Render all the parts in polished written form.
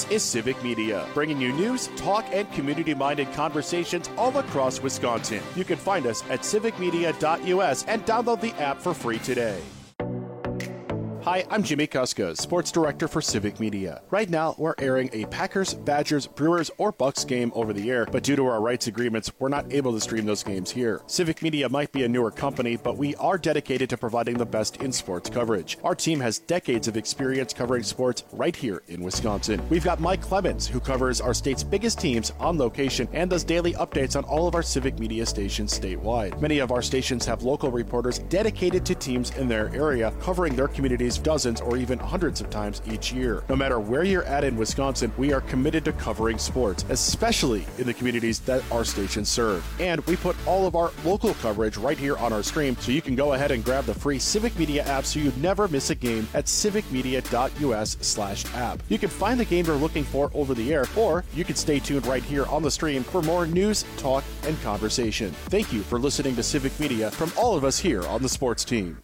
is Civic Media, bringing you news, talk, and community-minded conversations all across Wisconsin. You can find us at civicmedia.us and download the app for free today. Hi, I'm Jimmy Kuska, Sports Director for Civic Media. Right now, we're airing a Packers, Badgers, Brewers, or Bucks game over the air, but due to our rights agreements, we're not able to stream those games here. Civic Media might be a newer company, but we are dedicated to providing the best in sports coverage. Our team has decades of experience covering sports right here in Wisconsin. We've got Mike Clemens, who covers our state's biggest teams on location and does daily updates on all of our Civic Media stations statewide. Many of our stations have local reporters dedicated to teams in their area, covering their communities dozens or even hundreds of times each year. No matter where you're at in Wisconsin, we are committed to covering sports, especially in the communities that our stations serve. And we put all of our local coverage right here on our stream, so you can go ahead and grab the free Civic Media app so you never miss a game at civicmedia.us/app. You can find the game you're looking for over the air, or you can stay tuned right here on the stream for more news, talk, and conversation. Thank you for listening to Civic Media from all of us here on the sports team.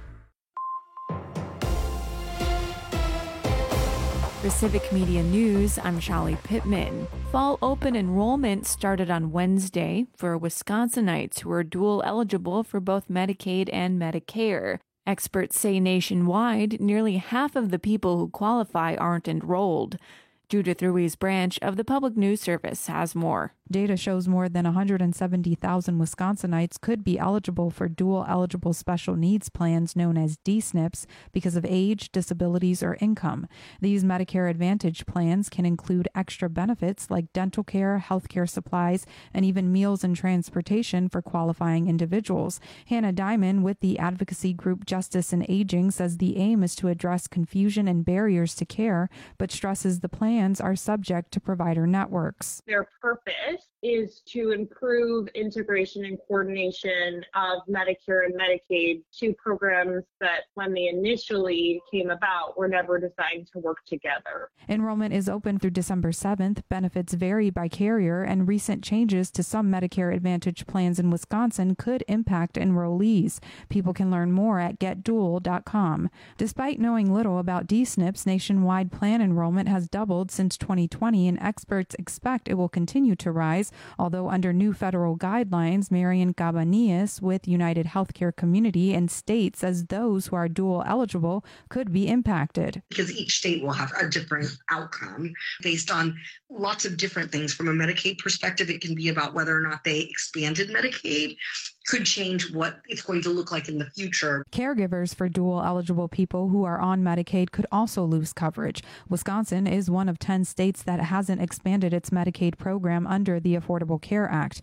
For Civic Media News, I'm Shelly Pittman. Fall open enrollment started on Wednesday for Wisconsinites who are dual eligible for both Medicaid and Medicare. Experts say nationwide, nearly half of the people who qualify aren't enrolled. Judith Ruiz Branch of the Public News Service has more. Data shows more than 170,000 Wisconsinites could be eligible for dual-eligible special needs plans known as DSNPs because of age, disabilities, or income. These Medicare Advantage plans can include extra benefits like dental care, health care supplies, and even meals and transportation for qualifying individuals. Hannah Diamond with the advocacy group Justice and Aging says the aim is to address confusion and barriers to care, but stresses the plans are subject to provider networks. Their purpose is to improve integration and coordination of Medicare and Medicaid, two programs that, when they initially came about, were never designed to work together. Enrollment is open through December 7th. Benefits vary by carrier, and recent changes to some Medicare Advantage plans in Wisconsin could impact enrollees. People can learn more at getdual.com. Despite knowing little about DSNPs, nationwide plan enrollment has doubled since 2020, and experts expect it will continue to rise. Although under new federal guidelines, Marian Cabanillas with United Healthcare Community and State says those who are dual eligible could be impacted. Because each state will have a different outcome based on lots of different things. From a Medicaid perspective, it can be about whether or not they expanded Medicaid, could change what it's going to look like in the future. Caregivers for dual eligible people who are on Medicaid could also lose coverage. Wisconsin is one of 10 states that hasn't expanded its Medicaid program under the Affordable Care Act.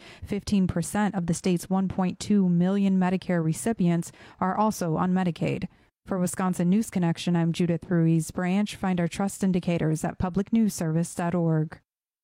15% of the state's 1.2 million Medicare recipients are also on Medicaid. For Wisconsin News Connection, I'm Judith Ruiz Branch. Find our trust indicators at publicnewsservice.org.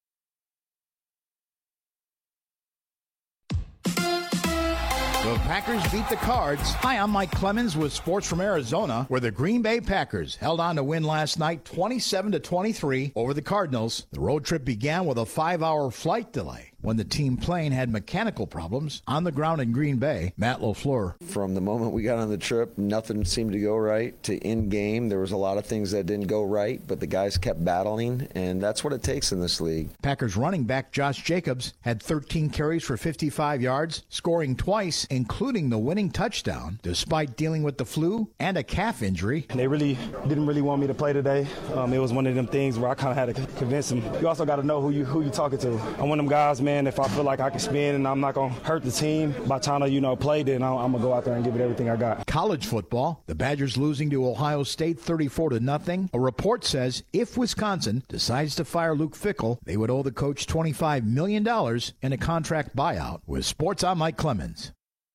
The Packers beat the Cards. Hi, I'm Mike Clemens with Sports from Arizona, where the Green Bay Packers held on to win last night 27-23 over the Cardinals. The road trip began with a 5-hour flight delay when the team plane had mechanical problems on the ground in Green Bay. Matt LaFleur. From the moment we got on the trip, nothing seemed to go right. To in-game, there was a lot of things that didn't go right, but the guys kept battling, and that's what it takes in this league. Packers running back Josh Jacobs had 13 carries for 55 yards, scoring twice, including the winning touchdown, despite dealing with the flu and a calf injury. They really didn't want me to play today. It was one of them things where I kind of had to convince them. You also got to know who you talking to. I'm one of them guys, man, if I feel like I can spin and I'm not going to hurt the team by trying to, play, then I'm going to go out there and give it everything I got. College football, the Badgers losing to Ohio State 34-0. A report says if Wisconsin decides to fire Luke Fickell, they would owe the coach $25 million in a contract buyout. With Sports, I'm Mike Clemens.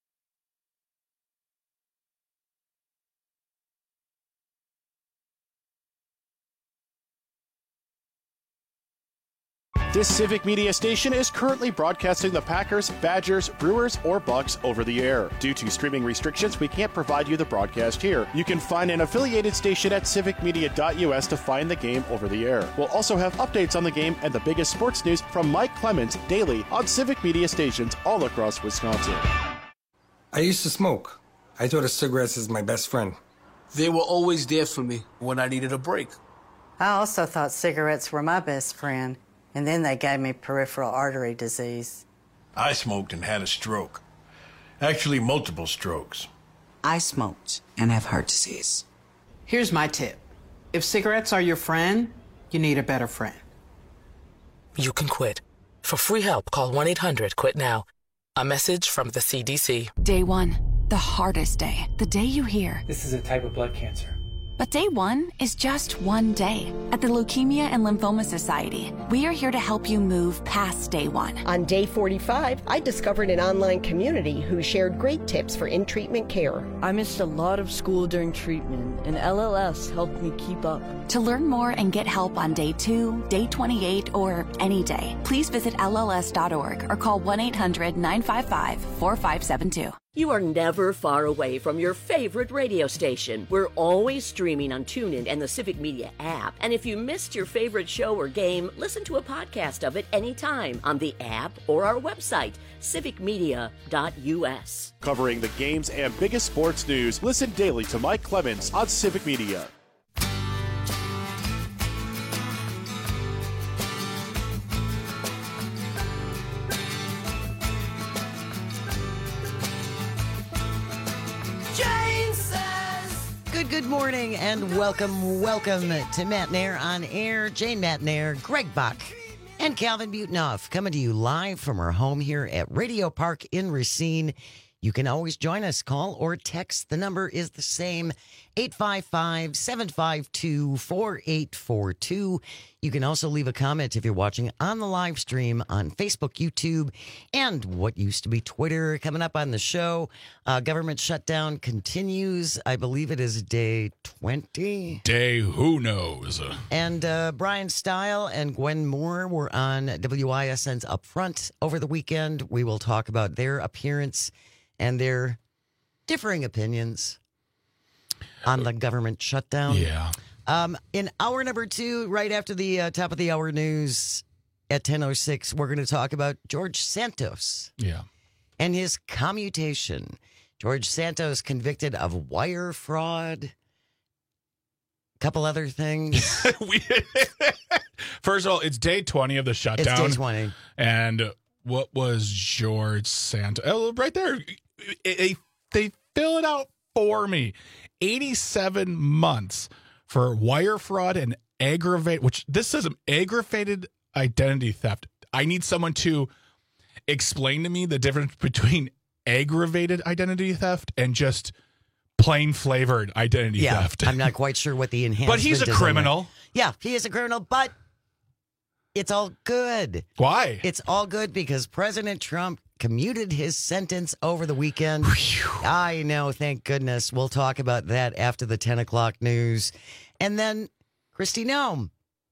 This Civic Media station is currently broadcasting the Packers, Badgers, Brewers, or Bucks over the air. Due to streaming restrictions, we can't provide you the broadcast here. You can find an affiliated station at civicmedia.us to find the game over the air. We'll also have updates on the game and the biggest sports news from Mike Clemens daily on Civic Media stations all across Wisconsin. I used to smoke. I thought of cigarettes as my best friend. They were always there for me when I needed a break. I also thought cigarettes were my best friend, and then they gave me peripheral artery disease. I smoked and had a stroke. Actually, multiple strokes. I smoked and have heart disease. Here's my tip. If cigarettes are your friend, you need a better friend. You can quit. For free help, call 1-800-QUIT-NOW. A message from the CDC. Day one, the hardest day. The day you hear, this is a type of blood cancer. But day one is just one day. At the Leukemia and Lymphoma Society, we are here to help you move past day one. On day 45, I discovered an online community who shared great tips for in-treatment care. I missed a lot of school during treatment, and LLS helped me keep up. To learn more and get help on day 2, day 28, or any day, please visit LLS.org or call 1-800-955-4572. You are never far away from your favorite radio station. We're always streaming on TuneIn and the Civic Media app. And if you missed your favorite show or game, listen to a podcast of it anytime on the app or our website, civicmedia.us. Covering the games and biggest sports news, listen daily to Mike Clemens on Civic Media. Good morning and welcome to Matt Nair on Air. Jane Matt Nair, Greg Bach, and Calvin Butenoff coming to you live from our home here at Radio Park in Racine. You can always join us, call or text. The number is the same, 855-752-4842. You can also leave a comment if you're watching on the live stream on Facebook, YouTube, and what used to be Twitter. Coming up on the show, government shutdown continues. I believe it is day 20. Day who knows. And Brian Stile and Gwen Moore were on WISN's Upfront over the weekend. We will talk about their appearance and their differing opinions on the government shutdown. Yeah. In hour number 2, right after the top of the hour news at 10:06, we're going to talk about George Santos. Yeah. And his commutation. George Santos convicted of wire fraud, a couple other things. First of all, it's day 20 of the shutdown. It's day 20. And what was George Santos? Oh, right there. They fill it out for me. 87 months for wire fraud and this says aggravated identity theft. I need someone to explain to me the difference between aggravated identity theft and just plain flavored identity theft. I'm not quite sure what the enhancement But he's a criminal. Yeah, he is a criminal, but it's all good. Why? It's all good because President Trump commuted his sentence over the weekend. I know, thank goodness. We'll talk about that after the 10 o'clock news. And then Kristi Noem.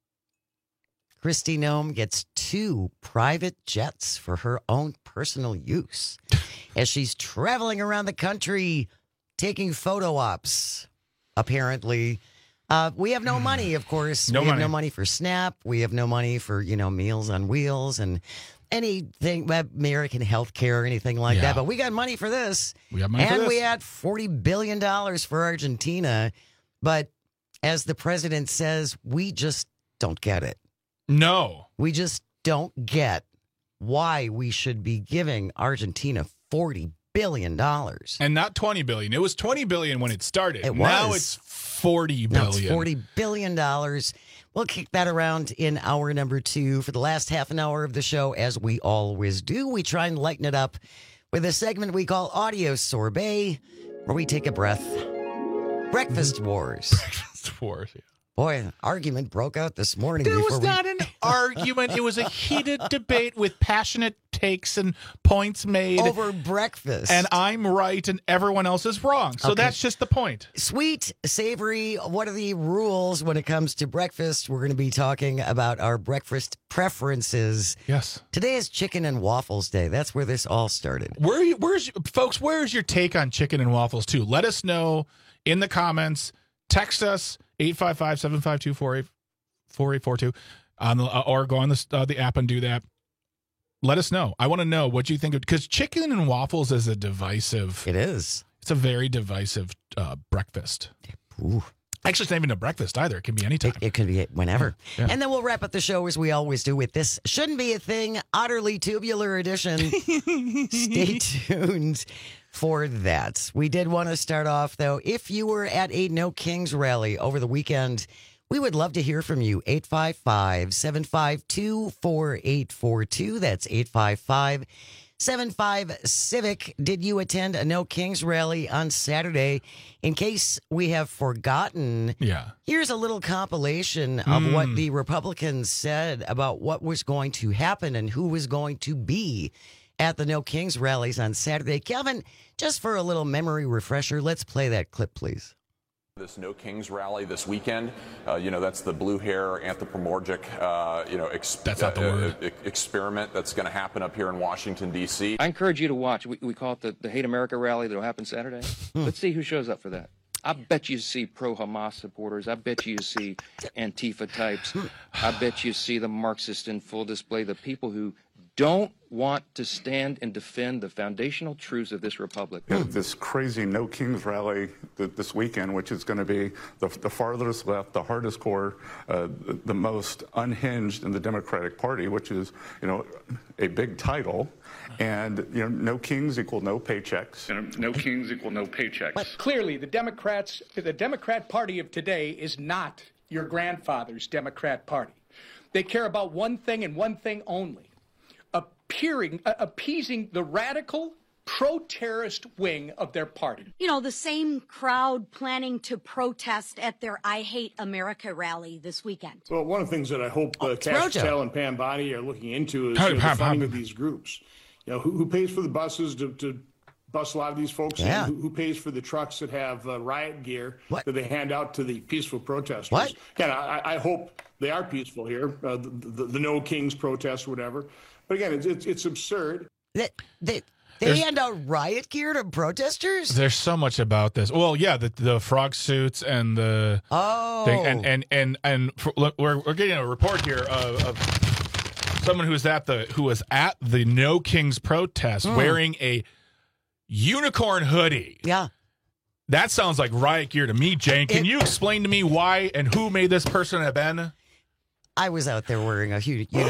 Kristi Noem gets 2 private jets for her own personal use as she's traveling around the country taking photo ops, apparently. We have no money, of course. We have no money for SNAP. We have no money for, Meals on Wheels and anything, American health care, anything like that. But we got money for this. We got money for this. And we had $40 billion for Argentina. But as the president says, we just don't get it. No. We just don't get why we should be giving Argentina $40 billion. And not $20 billion. It was $20 billion when it started. Now it's $40 billion. Now it's $40 billion. We'll kick that around in hour number 2 for the last half an hour of the show, as we always do. We try and lighten it up with a segment we call Audio Sorbet, where we take a breath. Breakfast Wars. Breakfast Wars, yeah. Boy, an argument broke out this morning. There was not an argument. It was a heated debate with passionate takes and points made. Over breakfast. And I'm right and everyone else is wrong. So that's just the point. Sweet, savory, what are the rules when it comes to breakfast? We're going to be talking about our breakfast preferences. Yes. Today is Chicken and Waffles Day. That's where this all started. Where's your take on chicken and waffles, too? Let us know in the comments. Text us, 855-752-4842, or go on the app and do that. Let us know. I want to know what you think of, because chicken and waffles is a divisive. It is. It's a very divisive breakfast. Ooh. Actually, it's not even a breakfast either. It can be anytime. It could be whenever. Yeah. And then we'll wrap up the show as we always do with this Shouldn't Be a Thing, Utterly Tubular Edition. Stay tuned for that. We did want to start off, though. If you were at a No Kings rally over the weekend, we would love to hear from you. 855-752-4842. That's 855-75-CIVIC. Did you attend a No Kings rally on Saturday? In case we have forgotten, here's a little compilation of what the Republicans said about what was going to happen and who was going to be at the No Kings rallies on Saturday. Kelvin, just for a little memory refresher, let's play that clip, please. This No Kings rally this weekend, that's the blue hair anthropomorphic, that's not the word. Experiment that's going to happen up here in Washington, D.C. I encourage you to watch. We call it the Hate America rally that'll happen Saturday. Let's see who shows up for that. I bet you see pro-Hamas supporters. I bet you see Antifa types. I bet you see the Marxists in full display, the people who don't want to stand and defend the foundational truths of this republic. This crazy No Kings rally this weekend, which is going to be the farthest left, the hardest core, the most unhinged in the Democratic Party, which is, a big title. And, no kings equal no paychecks. No kings equal no paychecks. But clearly, the Democrat Party of today is not your grandfather's Democrat Party. They care about one thing and one thing only. Appeasing the radical pro-terrorist wing of their party. The same crowd planning to protest at their I Hate America rally this weekend. Well, one of the things that I hope Cash Patel and Pam Bondi are looking into is the funding of these groups. Who pays for the buses to bus a lot of these folks? Yeah. Who pays for the trucks that have riot gear that they hand out to the peaceful protesters? What? Again, I hope they are peaceful here, the No Kings protest or whatever. But again, it's absurd. They hand out riot gear to protesters? There's so much about this. Well, yeah, the frog suits and the thing, and we're getting a report here of someone who was at the No Kings protest wearing a unicorn hoodie. Yeah. That sounds like riot gear to me, Jane. Can you explain to me why and who may this person have been? I was out there wearing a unicorn.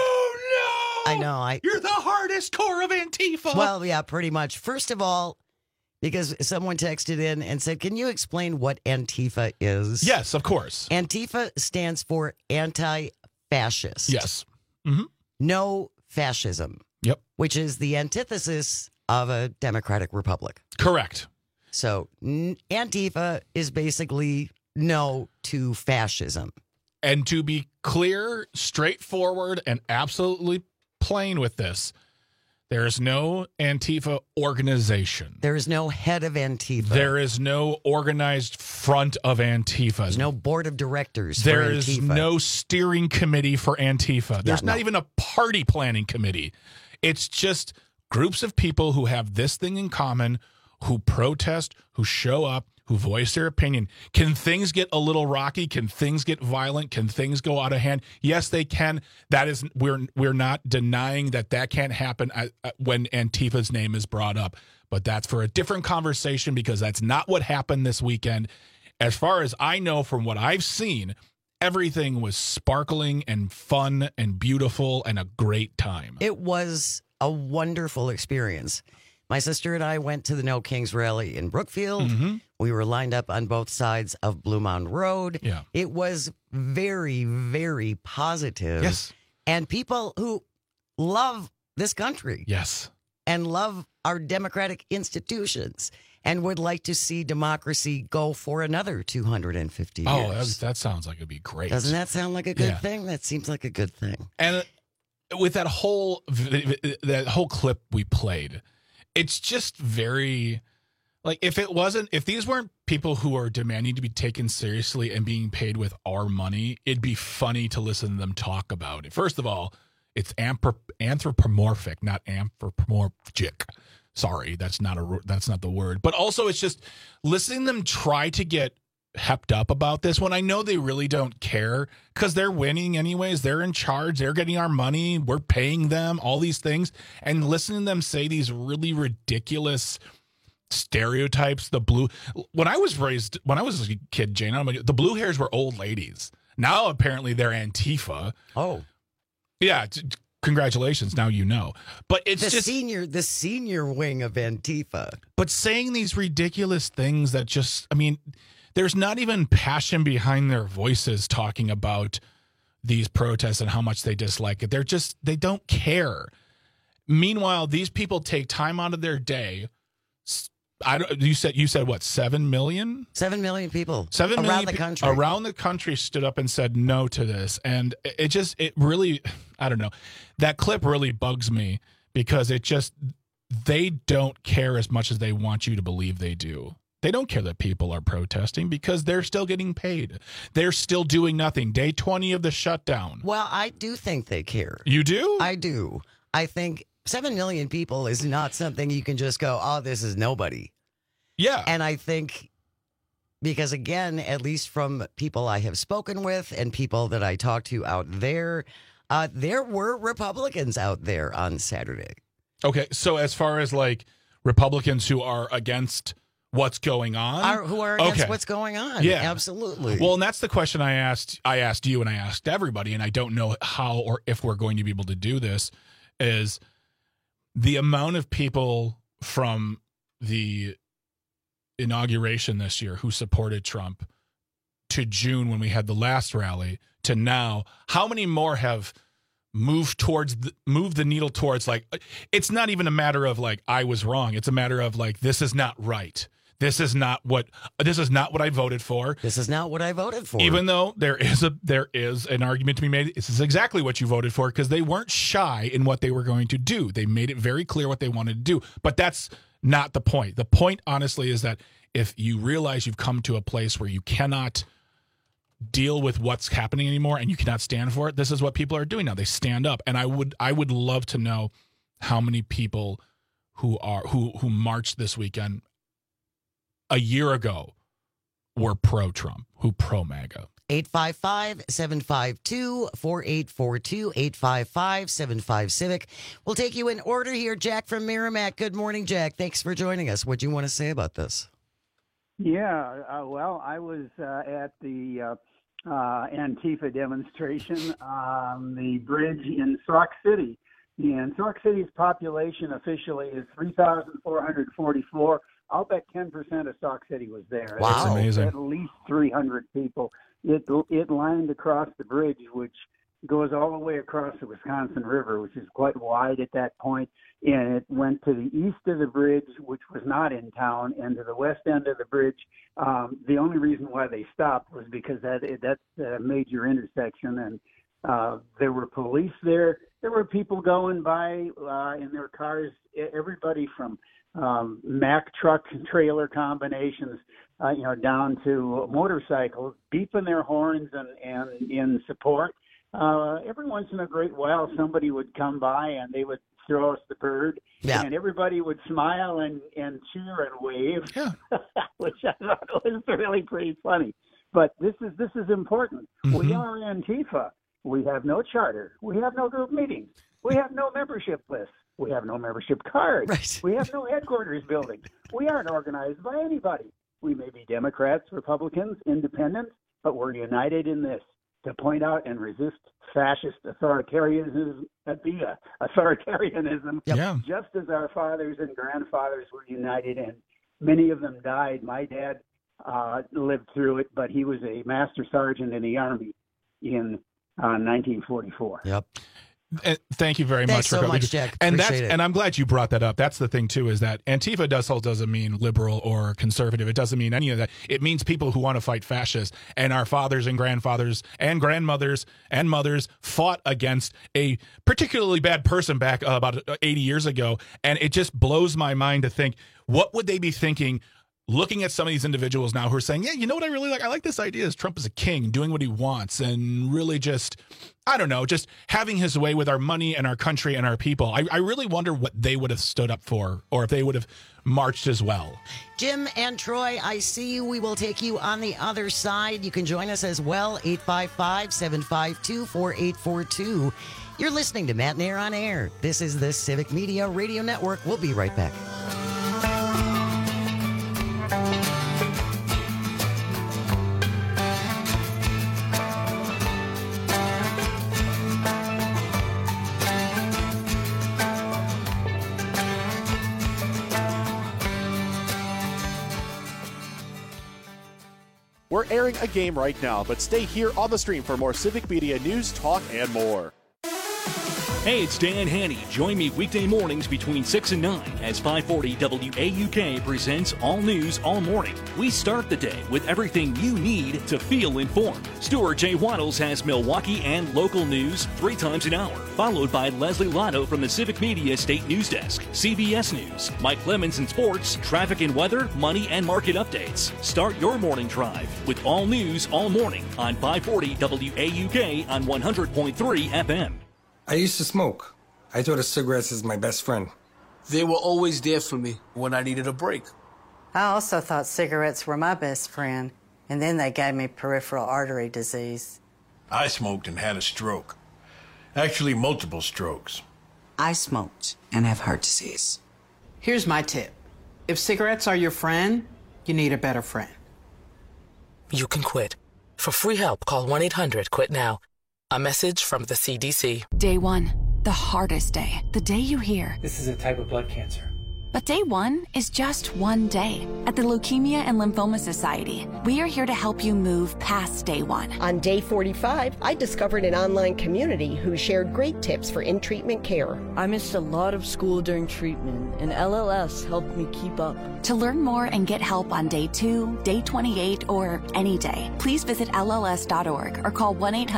Oh, no! I know. You're the hardest core of Antifa. Well, yeah, pretty much. First of all, because someone texted in and said, can you explain what Antifa is? Yes, of course. Antifa stands for anti-fascist. Yes. Mm-hmm. No fascism. Yep. Which is the antithesis of a democratic republic. Correct. So Antifa is basically no to fascism. And to be clear, straightforward, and absolutely plain with this, there is no Antifa organization. There is no head of Antifa. There is no organized front of Antifa. There's no board of directors for There Antifa. is no steering committee for Antifa. There's not even a party planning committee. It's just groups of people who have this thing in common, who protest, who show up, who voice their opinion. Can things get a little rocky? Can things get violent? Can things go out of hand? Yes, they can. That is, we're not denying that can't happen when Antifa's name is brought up. But that's for a different conversation because that's not what happened this weekend. As far as I know from what I've seen, everything was sparkling and fun and beautiful and a great time. It was a wonderful experience. My sister and I went to the No Kings rally in Brookfield. Mm-hmm. We were lined up on both sides of Blue Mound Road. Yeah. It was very, very positive. Yes. And people who love this country. Yes. And love our democratic institutions and would like to see democracy go for another 250 years. Oh, that sounds like it'd be great. Doesn't that sound like a good thing? That seems like a good thing. And with that whole clip we played, it's just very, like, if these weren't people who are demanding to be taken seriously and being paid with our money, it'd be funny to listen to them talk about it. First of all, it's anthropomorphic, not anthropomorphic. Sorry, that's not the word. But also, it's just listening to them try to get hepped up about this when I know they really don't care because they're winning anyways. They're in charge. They're getting our money. We're paying them, all these things. And listening to them say these really ridiculous stereotypes. When I was a kid, Jane, the blue hairs were old ladies. Now apparently they're Antifa. Oh, yeah. Congratulations. Now you know. But it's the senior wing of Antifa. But saying these ridiculous things that just, I mean, there's not even passion behind their voices talking about these protests and how much they dislike it. They don't care. Meanwhile, these people take time out of their day. You said what? 7 million? 7 million people. 7 million around the country. Around the country stood up and said no to this. And it really, I don't know. That clip really bugs me because they don't care as much as they want you to believe they do. They don't care that people are protesting because they're still getting paid. They're still doing nothing. Day 20 of the shutdown. Well, I do think they care. You do? I do. I think 7 million people is not something you can just go, oh, this is nobody. Yeah. And I think because, again, at least from people I have spoken with and people that I talked to out there were Republicans out there on Saturday. Okay. So as far as like Republicans who are against what's going on? Who are against what's going on. Yeah. Absolutely. Well, and that's the question I asked you and I asked everybody, and I don't know how or if we're going to be able to do this, is the amount of people from the inauguration this year who supported Trump to June when we had the last rally to now, how many more have moved the needle towards, like, it's not even a matter of like I was wrong. It's a matter of like, this is not right. This is not what I voted for. This is not what I voted for. Even though there is an argument to be made, this is exactly what you voted for, because they weren't shy in what they were going to do. They made it very clear what they wanted to do. But that's not the point. The point, honestly, is that if you realize you've come to a place where you cannot deal with what's happening anymore and you cannot stand for it, this is what people are doing now. They stand up. And I would love to know how many people who marched this weekend a year ago were pro-Trump, who pro-MAGA. 855-752-4842, 855-75-CIVIC. We'll take you in order here. Jack from Merrimack. Good morning, Jack. Thanks for joining us. What do you want to say about this? Yeah, well, I was at the Antifa demonstration on the bridge in Sauk City. And Sauk City's population officially is 3,444. I'll bet 10% of Sauk City was there. Wow. That's amazing. At least 300 people. It lined across the bridge, which goes all the way across the Wisconsin River, which is quite wide at that point. And it went to the east of the bridge, which was not in town, and to the west end of the bridge. The only reason why they stopped was because that's a major intersection, and there were police there. There were people going by in their cars, everybody from Mack truck and trailer combinations, down to motorcycles, beeping their horns and in support. Every once in a great while, somebody would come by and they would throw us the bird, and everybody would smile and cheer and wave, which I thought was really pretty funny. But this is important. Mm-hmm. We are Antifa. We have no charter. We have no group meetings. We have no membership lists. We have no membership cards. Right. We have no headquarters building. We aren't organized by anybody. We may be Democrats, Republicans, independents, but we're united in this, to point out and resist fascist authoritarianism, just as our fathers and grandfathers were united, and many of them died. My dad lived through it, but he was a master sergeant in the Army in 1944. Yep. Thank you very much. Thanks so much, Jack. And I'm glad you brought that up. That's the thing too, is that Antifa doesn't mean liberal or conservative. It doesn't mean any of that. It means people who want to fight fascists. And our fathers and grandfathers and grandmothers and mothers fought against a particularly bad person back about 80 years ago. And it just blows my mind to think, what would they be thinking looking at some of these individuals now who are saying, yeah, you know what I really like? I like this idea is Trump is a king doing what he wants and really just, I don't know, just having his way with our money and our country and our people. I really wonder what they would have stood up for, or if they would have marched as well. Jim and Troy, I see you. We will take you on the other side. You can join us as well, 855-752-4842. You're listening to Matt and Air on Air. This is the Civic Media Radio Network. We'll be right back. We're airing a game right now, but stay here on the stream for more Civic Media news, talk, and more. Hey, it's Dan Haney. Join me weekday mornings between 6 and 9 as 540 WAUK presents All News All Morning. We start the day with everything you need to feel informed. Stuart J. Waddles has Milwaukee and local news 3 times an hour, followed by Leslie Lotto from the Civic Media State News Desk, CBS News, Mike Clemens in sports, traffic and weather, money and market updates. Start your morning drive with All News All Morning on 540 WAUK on 100.3 FM. I used to smoke. I thought of cigarettes as my best friend. They were always there for me when I needed a break. I also thought cigarettes were my best friend, and then they gave me peripheral artery disease. I smoked and had a stroke. Actually, multiple strokes. I smoked and have heart disease. Here's my tip. If cigarettes are your friend, you need a better friend. You can quit. For free help, call 1-800-QUIT-NOW. A message from the CDC. Day 1, the hardest day. The day you hear, this is a type of blood cancer. But day 1 is just one day. At the Leukemia and Lymphoma Society, we are here to help you move past day 1. On day 45, I discovered an online community who shared great tips for in-treatment care. I missed a lot of school during treatment, and LLS helped me keep up. To learn more and get help on day 2, day 28, or any day, please visit LLS.org or call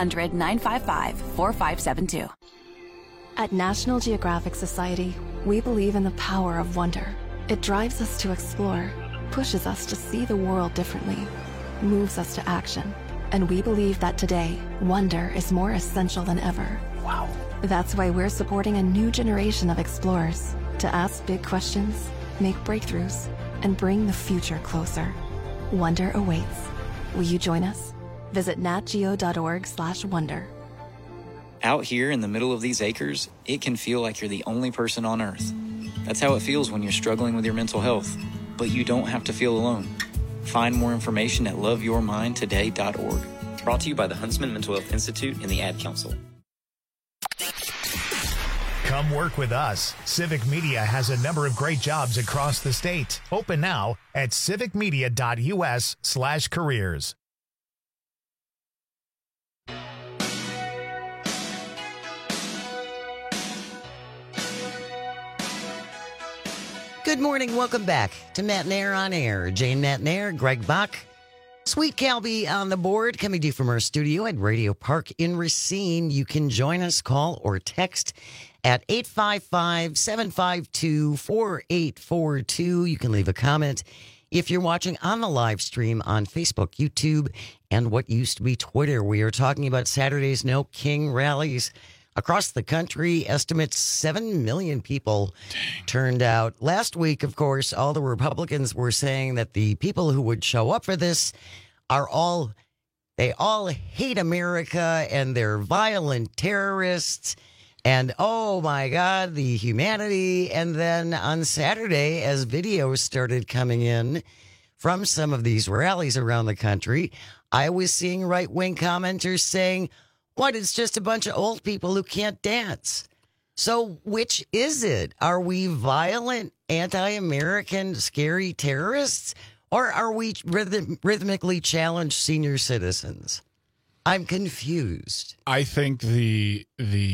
1-800-955-4572. At National Geographic Society, we believe in the power of wonder. It drives us to explore, pushes us to see the world differently, moves us to action. And we believe that today, wonder is more essential than ever. Wow. That's why we're supporting a new generation of explorers to ask big questions, make breakthroughs, and bring the future closer. Wonder awaits. Will you join us? Visit natgeo.org/wonder. Out here in the middle of these acres, it can feel like you're the only person on Earth. That's how it feels when you're struggling with your mental health. But you don't have to feel alone. Find more information at loveyourmindtoday.org. Brought to you by the Huntsman Mental Health Institute and the Ad Council. Come work with us. Civic Media has a number of great jobs across the state. Open now at civicmedia.us/careers. Good morning. Welcome back to Nat Nair on Air. Jane Nat Nair, Greg Bach, Sweet Calby on the board, coming to you from our studio at Radio Park in Racine. You can join us, call or text at 855-752-4842. You can leave a comment if you're watching on the live stream on Facebook, YouTube, and what used to be Twitter. We are talking about Saturday's No King rallies across the country. Estimates 7 million people turned out. Last week, of course, all the Republicans were saying that the people who would show up for this they all hate America and they're violent terrorists. And oh my God, the humanity. And then on Saturday, as videos started coming in from some of these rallies around the country, I was seeing right-wing commenters saying, what? It's just a bunch of old people who can't dance. So which is it? Are we violent, anti-American, scary terrorists? Or are we rhythmically challenged senior citizens? I'm confused. I think the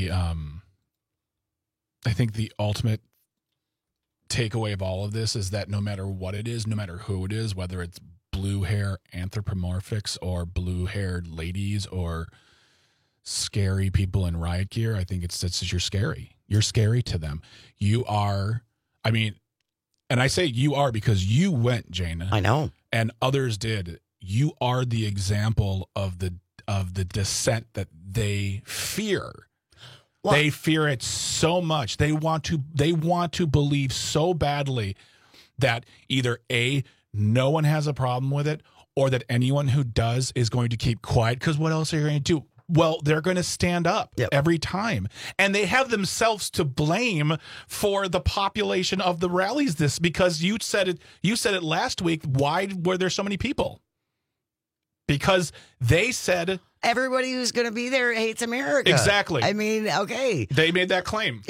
ultimate takeaway of all of this is that no matter what it is, no matter who it is, whether it's blue hair anthropomorphics or blue-haired ladies or scary people in riot gear, I think it's just you're scary. You're scary to them. You are, and I say you are because you went, Jana. I know. And others did. You are the example of the dissent that they fear. What? They fear it so much. They want to believe so badly that either A, no one has a problem with it, or that anyone who does is going to keep quiet, because what else are you going to do? Well, they're going to stand up every time. And they have themselves to blame for the population of the rallies because you said it last week. Why were there so many people? Because they said everybody who's going to be there hates America. Exactly. Okay. They made that claim.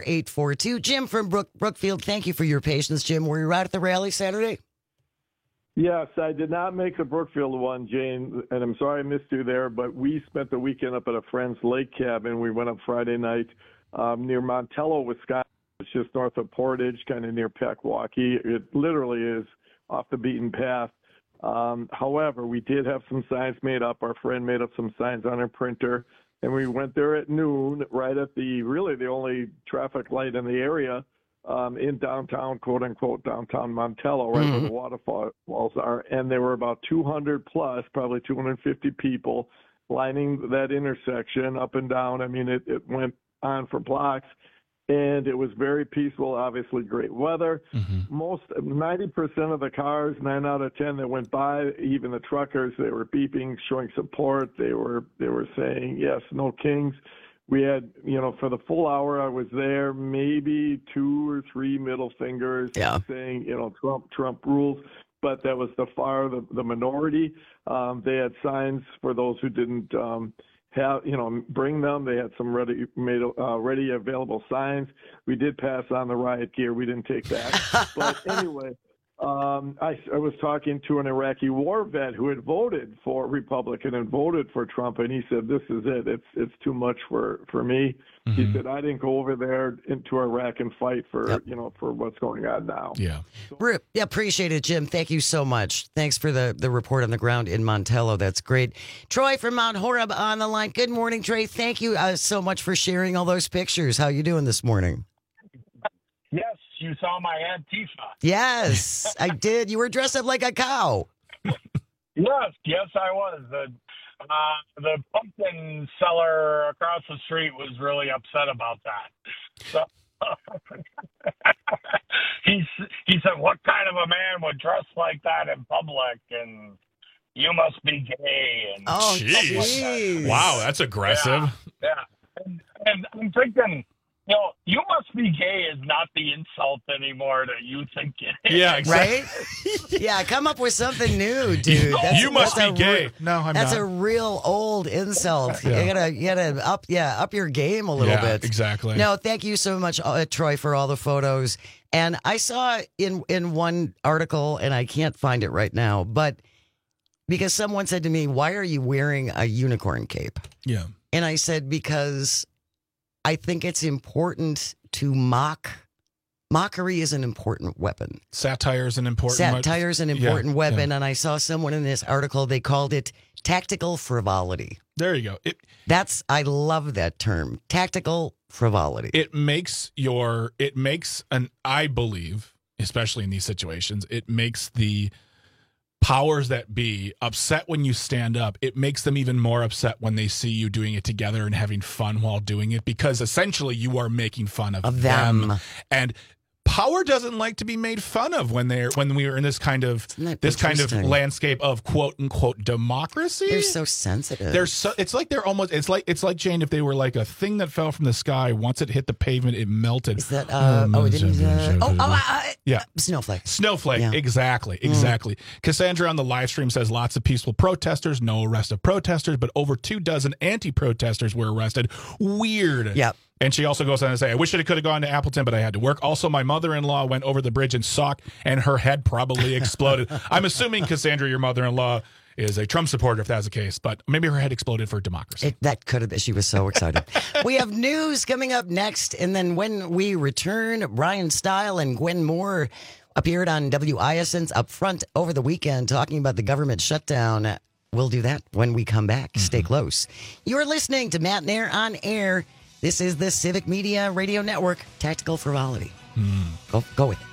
855-752-4842. Jim from Brookfield, thank you for your patience. Jim, were you right at the rally Saturday? Yes, I did not make the Brookfield one, Jane, and I'm sorry I missed you there, but we spent the weekend up at a friend's lake cabin. We went up Friday night near Montello, Wisconsin. It's just north of Portage, kind of near Pequawkee. It literally is off the beaten path. However, we did have some signs made up. Our friend made up some signs on her printer, and we went there at noon, right at the only traffic light in the area. In downtown, quote unquote, downtown Montello, right where the waterfalls are. And there were about 200 plus, probably 250 people lining that intersection up and down. I mean, it went on for blocks, and it was very peaceful, obviously great weather. 90% of the cars, 9 out of 10 that went by, even the truckers, they were beeping, showing support. They were saying, yes, no kings. We had, for the full hour I was there, maybe 2 or 3 middle fingers saying, Trump rules. But that was the minority. They had signs for those who didn't bring them. They had some ready available signs. We did pass on the riot gear. We didn't take that. But anyway, I was talking to an Iraqi war vet who had voted for Republican and voted for Trump, and he said, "This is it. It's too much for me." He said, "I didn't go over there into Iraq and fight for for what's going on now." Yeah, appreciate it, Jim. Thank you so much. Thanks for the report on the ground in Montello. That's great. Troy from Mount Horeb on the line. Good morning, Trey. Thank you so much for sharing all those pictures. How you doing this morning? Yes. You saw my Antifa. Yes, I did. You were dressed up like a cow. Yes, I was. The pumpkin seller across the street was really upset about that. So he said, "What kind of a man would dress like that in public?" And you must be gay. And jeez. Wow, that's aggressive. Yeah. And I'm thinking, you must be gay is not the insult anymore that you think it is. Yeah, exactly. Right? Yeah, come up with something new, dude. You must be gay. No, I'm not. That's a real old insult. Yeah. You gotta up your game a little bit. Exactly. No, thank you so much, Troy, for all the photos. And I saw in one article, and I can't find it right now, but because someone said to me, "Why are you wearing a unicorn cape?" Yeah. And I said, because I think it's important to mock. Mockery is an important weapon. Satire is an important weapon. And I saw someone in this article, they called it tactical frivolity. There you go. I love that term, tactical frivolity. I believe, especially in these situations, it makes the powers that be upset when you stand up. It makes them even more upset when they see you doing it together and having fun while doing it, because essentially you are making fun of them. And power doesn't like to be made fun of when we are in this kind of landscape of quote unquote democracy. They're so sensitive. It's like Jane, if they were like a thing that fell from the sky, once it hit the pavement, it melted. Is that Snowflake. Yeah. Exactly. Cassandra on the live stream says lots of peaceful protesters, no arrest of protesters, but over 24 anti-protesters were arrested. Weird. Yep. And she also goes on to say, "I wish it could have gone to Appleton, but I had to work. Also, my mother-in-law went over the bridge in Sauk, and her head probably exploded." I'm assuming, Cassandra, your mother-in-law is a Trump supporter, if that's the case, but maybe her head exploded for democracy. That could have been. She was so excited. We have news coming up next, and then when we return, Brian Style and Gwen Moore appeared on WISN's Up Front over the weekend talking about the government shutdown. We'll do that when we come back. Stay close. You're listening to Matt Nair on Air. This is the Civic Media Radio Network, Tactical Frivolity. Go with it.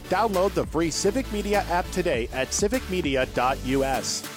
Download the free Civic Media app today at civicmedia.us.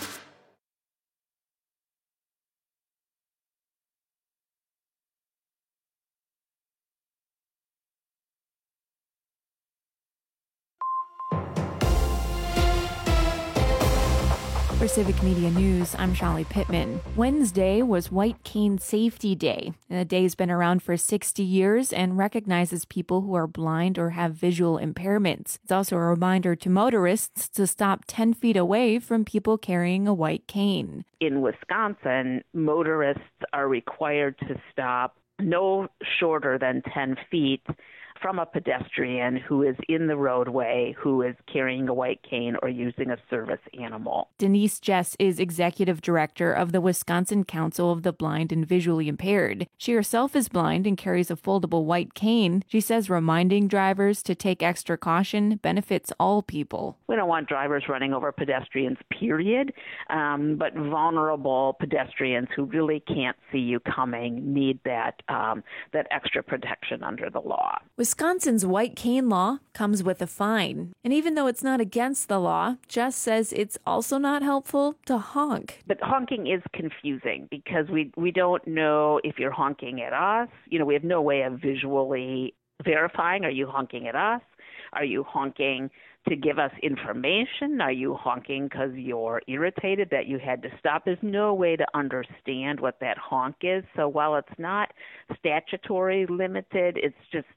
For Civic Media News, I'm Shelly Pittman. Wednesday was White Cane Safety Day. The day's been around for 60 years and recognizes people who are blind or have visual impairments. It's also a reminder to motorists to stop 10 feet away from people carrying a white cane. In Wisconsin, motorists are required to stop no shorter than 10 feet from a pedestrian who is in the roadway, who is carrying a white cane or using a service animal. Denise Jess is executive director of the Wisconsin Council of the Blind and Visually Impaired. She herself is blind and carries a foldable white cane. She says reminding drivers to take extra caution benefits all people. We don't want drivers running over pedestrians, period, but vulnerable pedestrians who really can't see you coming need that extra protection under the law. Wisconsin's white cane law comes with a fine. And even though it's not against the law, Jess says it's also not helpful to honk. But honking is confusing because we don't know if you're honking at us. You know, we have no way of visually verifying. Are you honking at us? Are you honking to give us information? Are you honking because you're irritated that you had to stop? There's no way to understand what that honk is. So while it's not statutory limited, it's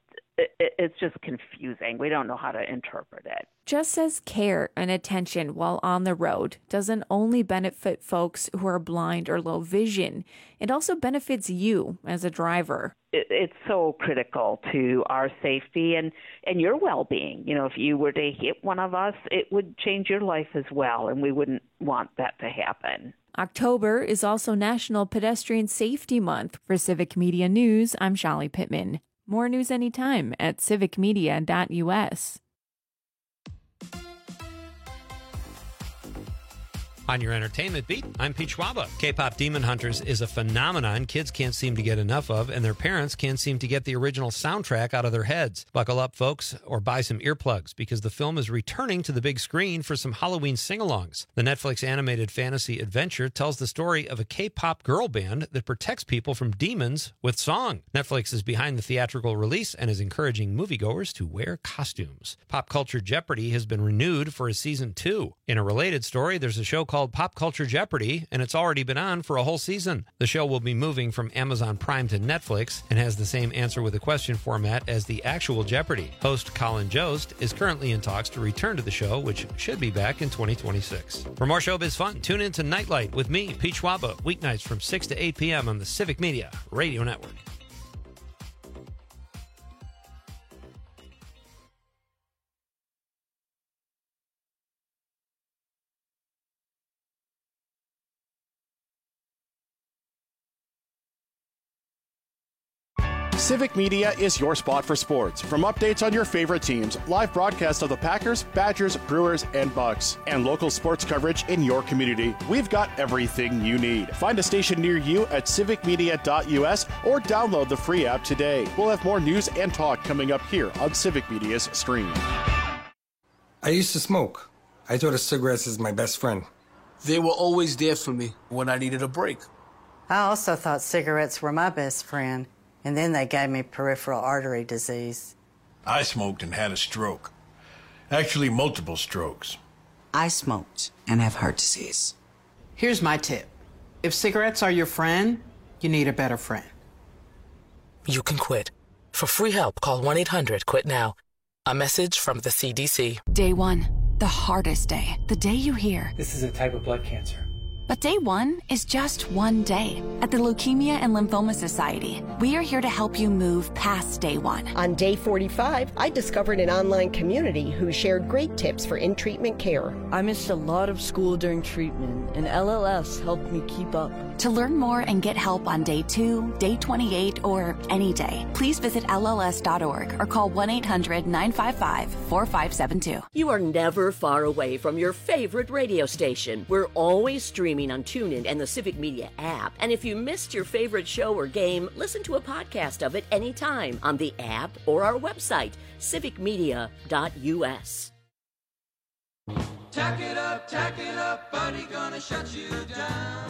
just confusing. We don't know how to interpret it. Jess says care and attention while on the road doesn't only benefit folks who are blind or low vision. It also benefits you as a driver. It's so critical to our safety and your well-being. You know, if you were to hit one of us, it would change your life as well, and we wouldn't want that to happen. October is also National Pedestrian Safety Month. For Civic Media News, I'm Shelly Pittman. More news anytime at civicmedia.us. On your entertainment beat, I'm Pete Schwaba. K-pop Demon Hunters is a phenomenon kids can't seem to get enough of, and their parents can't seem to get the original soundtrack out of their heads. Buckle up, folks, or buy some earplugs, because the film is returning to the big screen for some Halloween sing-alongs. The Netflix animated fantasy adventure tells the story of a K-pop girl band that protects people from demons with song. Netflix is behind the theatrical release and is encouraging moviegoers to wear costumes. Pop Culture Jeopardy has been renewed for a season 2. In a related story, there's a show called Pop Culture Jeopardy, and it's already been on for a whole season. The show will be moving from Amazon Prime to Netflix and has the same answer with a question format as the actual Jeopardy. Host Colin Jost is currently in talks to return to the show, which should be back in 2026. For more showbiz fun, tune in to Nightlight with me, Pete Schwaba, weeknights from 6 to 8 p.m. on the Civic Media Radio Network. Civic Media is your spot for sports. From updates on your favorite teams, live broadcasts of the Packers, Badgers, Brewers, and Bucks, and local sports coverage in your community, we've got everything you need. Find a station near you at civicmedia.us or download the free app today. We'll have more news and talk coming up here on Civic Media's stream. I used to smoke. I thought of cigarettes as my best friend. They were always there for me when I needed a break. I also thought cigarettes were my best friend. And then they gave me peripheral artery disease. I smoked and had a stroke. Actually, multiple strokes. I smoked and have heart disease. Here's my tip. If cigarettes are your friend, you need a better friend. You can quit. For free help, call 1-800-QUIT-NOW. A message from the CDC. Day 1, the hardest day. The day you hear, this is a type of blood cancer. But day 1 is just one day. At the Leukemia and Lymphoma Society, we are here to help you move past day 1. On day 45, I discovered an online community who shared great tips for in-treatment care. I missed a lot of school during treatment, and LLS helped me keep up. To learn more and get help on day 2, day 28, or any day, please visit LLS.org or call 1-800-955-4572. You are never far away from your favorite radio station. We're always streaming streaming on TuneIn and the Civic Media app. And if you missed your favorite show or game, listen to a podcast of it anytime on the app or our website, civicmedia.us. Tack it up, buddy, gonna shut you down.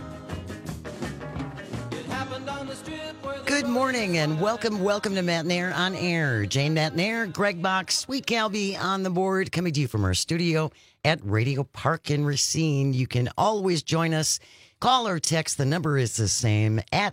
It happened on the strip where the Good morning and welcome to Matt Nair on Air. Jane Matt Nair, Greg Box, Sweet Calby on the board, coming to you from our studio at Radio Park in Racine. You can always join us. Call or text. The number is the same at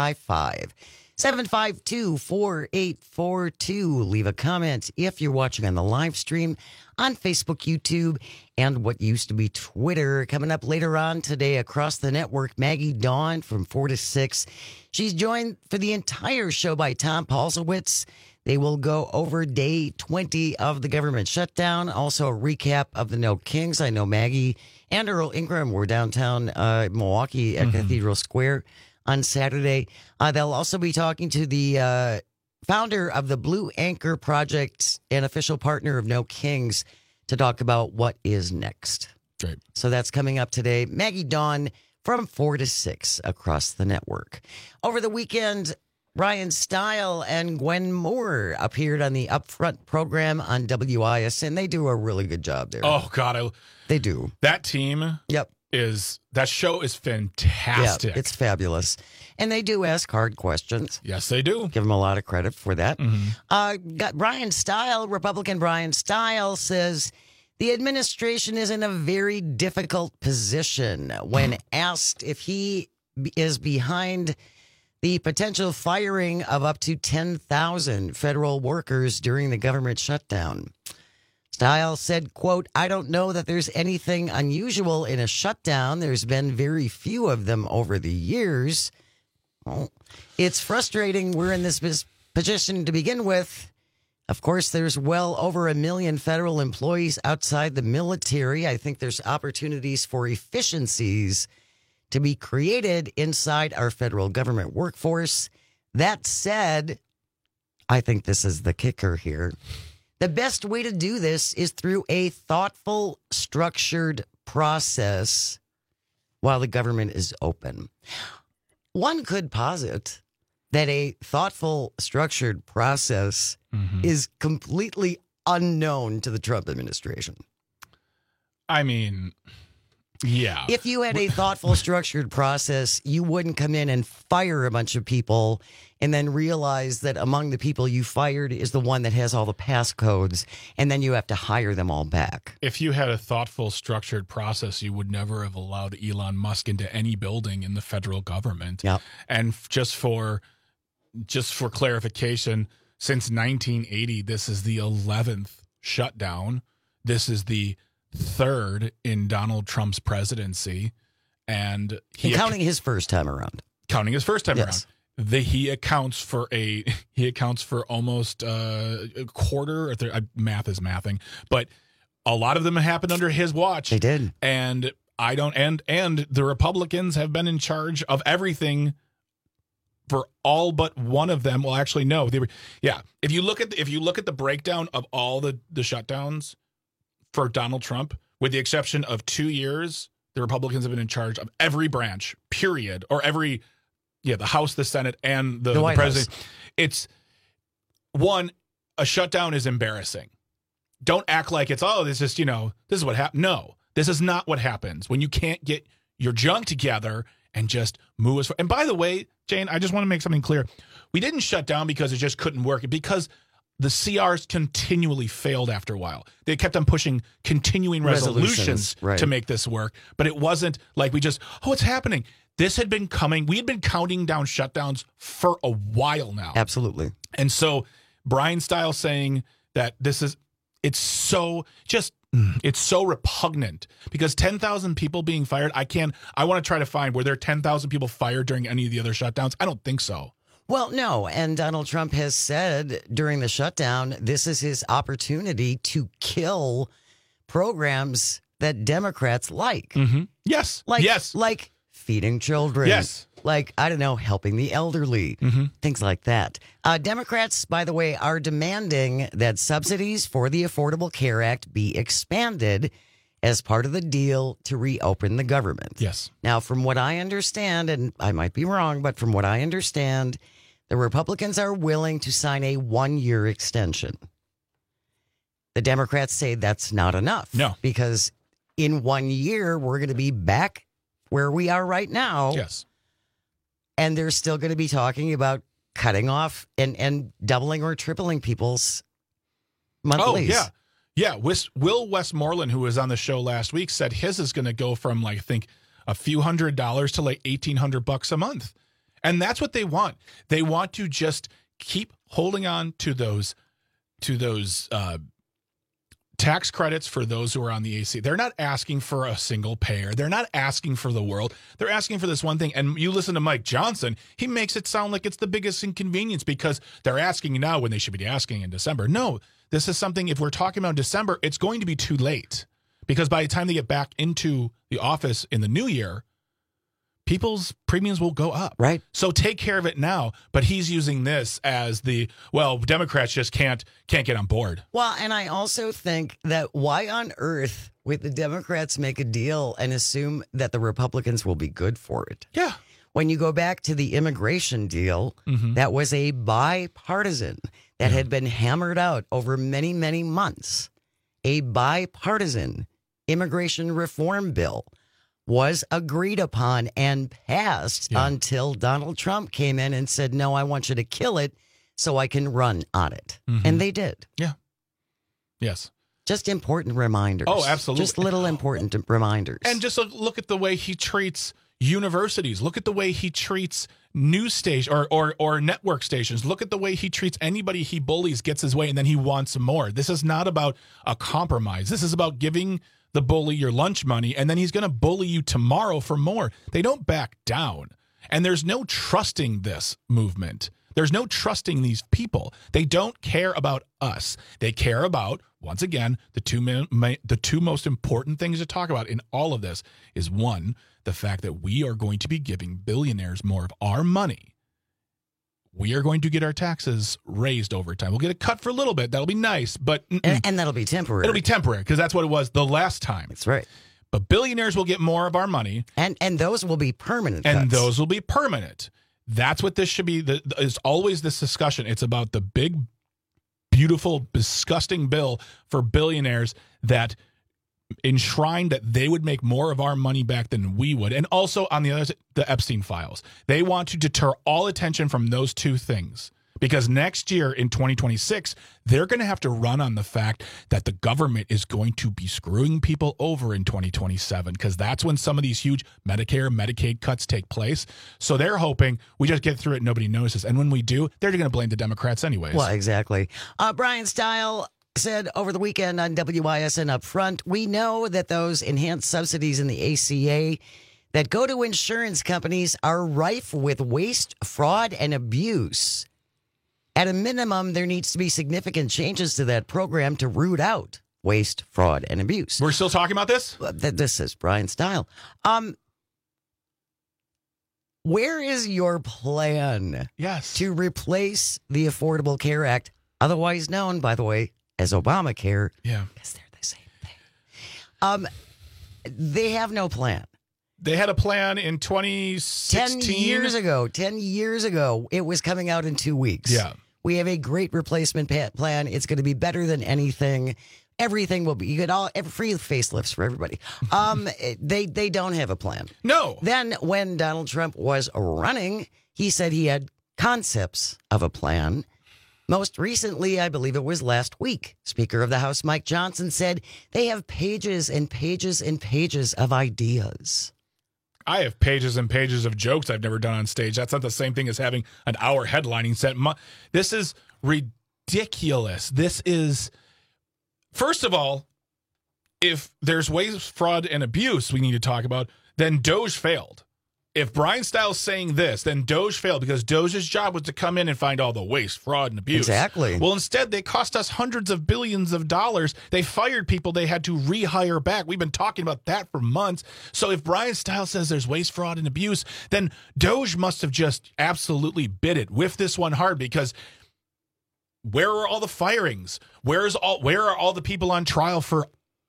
855-752-4842. Leave a comment if you're watching on the live stream on Facebook, YouTube, and what used to be Twitter. Coming up later on today across the network, Maggie Dawn from 4 to 6. She's joined for the entire show by Tom Paulsowitz. They will go over day 20 of the government shutdown. Also a recap of the No Kings. I know Maggie and Earl Ingram were downtown Milwaukee at Cathedral Square on Saturday. They'll also be talking to the founder of the Blue Anchor Project and official partner of No Kings to talk about what is next. Great. So that's coming up today. Maggie Dawn from 4 to 6 across the network. Over the weekend, Ryan Stile and Gwen Moore appeared on the Upfront program on WISN. They do a really good job there. Oh, God. They do. That team that show is fantastic. Yeah, it's fabulous. And they do ask hard questions. Yes, they do. Give them a lot of credit for that. Got Brian Stile, Republican Brian Stile, says the administration is in a very difficult position when asked if he is behind the potential firing of up to 10,000 federal workers during the government shutdown. Stile said, quote, I don't know that there's anything unusual in a shutdown. There's been very few of them over the years. Well, it's frustrating we're in this position to begin with. Of course, there's well over 1 million federal employees outside the military. I think there's opportunities for efficiencies to be created inside our federal government workforce. That said, I think this is the kicker here. The best way to do this is through a thoughtful, structured process while the government is open. One could posit that a thoughtful, structured process is completely unknown to the Trump administration. I mean, yeah. If you had a thoughtful, structured process, you wouldn't come in and fire a bunch of people and then realize that among the people you fired is the one that has all the passcodes, and then you have to hire them all back. If you had a thoughtful, structured process, you would never have allowed Elon Musk into any building in the federal government. Yep. And just for clarification, since 1980, this is the 11th shutdown. This is the 3rd in Donald Trump's presidency. And counting his first time around. Around. He accounts for almost a quarter. Math is mathing, but a lot of them happened under his watch. They did, and and the Republicans have been in charge of everything for all but one of them. Well, actually, no. If you look at the breakdown of all the shutdowns for Donald Trump, with the exception of 2 years, the Republicans have been in charge of every branch. Period, or every. Yeah, the House, the Senate, and the president. House. It's a shutdown is embarrassing. Don't act like it's, this is what happened. No, this is not what happens when you can't get your junk together and just move us. And by the way, Jane, I just want to make something clear. We didn't shut down because it just couldn't work. Because the CRs continually failed after a while. They kept on pushing continuing resolutions to make this work. But it wasn't like we just, it's happening. This had been coming. We had been counting down shutdowns for a while now. Absolutely. And so Brian Stile saying that it's so repugnant because 10,000 people being fired. I want to try to find, were there 10,000 people fired during any of the other shutdowns? I don't think so. Well, no. And Donald Trump has said during the shutdown, this is his opportunity to kill programs that Democrats like. Mm-hmm. Yes. Like feeding children. Yes. Like, I don't know, helping the elderly. Things like that. Democrats, by the way, are demanding that subsidies for the Affordable Care Act be expanded as part of the deal to reopen the government. Yes. Now, from what I understand, and I might be wrong, but from what I understand, the Republicans are willing to sign a 1-year extension. The Democrats say that's not enough. No. Because in 1 year, we're going to be back where we are right now. Yes. And they're still going to be talking about cutting off and doubling or tripling people's monthlies. Oh, yeah. Yeah. Will Westmoreland, who was on the show last week, said his is going to go from, like, I think, a few $100s to like $1,800 a month. And that's what they want. They want to just keep holding on to those tax credits for those who are on the AC. They're not asking for a single payer. They're not asking for the world. They're asking for this one thing. And you listen to Mike Johnson, he makes it sound like it's the biggest inconvenience because they're asking now when they should be asking in December. No, this is something, if we're talking about December, it's going to be too late because by the time they get back into the office in the new year, people's premiums will go up. Right. So take care of it now. But he's using this as Democrats just can't get on board. Well, and I also think that why on earth would the Democrats make a deal and assume that the Republicans will be good for it? Yeah. When you go back to the immigration deal, that was a bipartisan that had been hammered out over many, many months. A bipartisan immigration reform bill was agreed upon and passed until Donald Trump came in and said, no, I want you to kill it so I can run on it. And they did. Yeah. Yes. Just important reminders. Oh, absolutely. Just little important reminders. And just look at the way he treats universities. Look at the way he treats news station or network stations. Look at the way he treats anybody he bullies, gets his way, and then he wants more. This is not about a compromise. This is about giving the bully your lunch money, and then he's going to bully you tomorrow for more. They don't back down. And there's no trusting this movement. There's no trusting these people. They don't care about us. They care about, once again, the two most important things to talk about in all of this is, one, the fact that we are going to be giving billionaires more of our money. We are going to get our taxes raised over time. We'll get a cut for a little bit. That'll be nice, but and that'll be temporary. It'll be temporary because that's what it was the last time. That's right. But billionaires will get more of our money, and those will be permanent. And cuts. those will be permanent. That's what this should be. It's always this discussion. It's about the big, beautiful, disgusting bill for billionaires that enshrined that they would make more of our money back than we would. And also on the other side, the Epstein files. They want to deter all attention from those two things. Because next year in 2026, they're going to have to run on the fact that the government is going to be screwing people over in 2027 because that's when some of these huge Medicare, Medicaid cuts take place. So they're hoping we just get through it and nobody notices. And when we do, they're going to blame the Democrats anyways. Well, exactly. Brian Stile said over the weekend on WISN Up Front, we know that those enhanced subsidies in the ACA that go to insurance companies are rife with waste, fraud, and abuse. At a minimum, there needs to be significant changes to that program to root out waste, fraud, and abuse. We're still talking about this? This is Brian Stile. Where is your plan to replace the Affordable Care Act, otherwise known, by the way, as Obamacare? Yeah. Because they're the same thing. They have no plan. They had a plan in 2016. 10 years ago, it was coming out in 2 weeks. Yeah. We have a great replacement plan. It's going to be better than anything. Everything will be, you get free facelifts for everybody. They don't have a plan. No. Then when Donald Trump was running, he said he had concepts of a plan. Most recently, I believe it was last week, Speaker of the House Mike Johnson said they have pages and pages and pages of ideas. I have pages and pages of jokes I've never done on stage. That's not the same thing as having an hour headlining set. This is ridiculous. This is, first of all, if there's waste, fraud, and abuse we need to talk about, then Doge failed. If Brian Stile's saying this, then Doge failed because Doge's job was to come in and find all the waste, fraud, and abuse. Exactly. Well, instead, they cost us hundreds of billions of dollars. They fired people they had to rehire back. We've been talking about that for months. So if Brian Stile says there's waste, fraud, and abuse, then Doge must have just absolutely bit it, whiffed this one hard, because where are all the firings? Where are all the people on trial for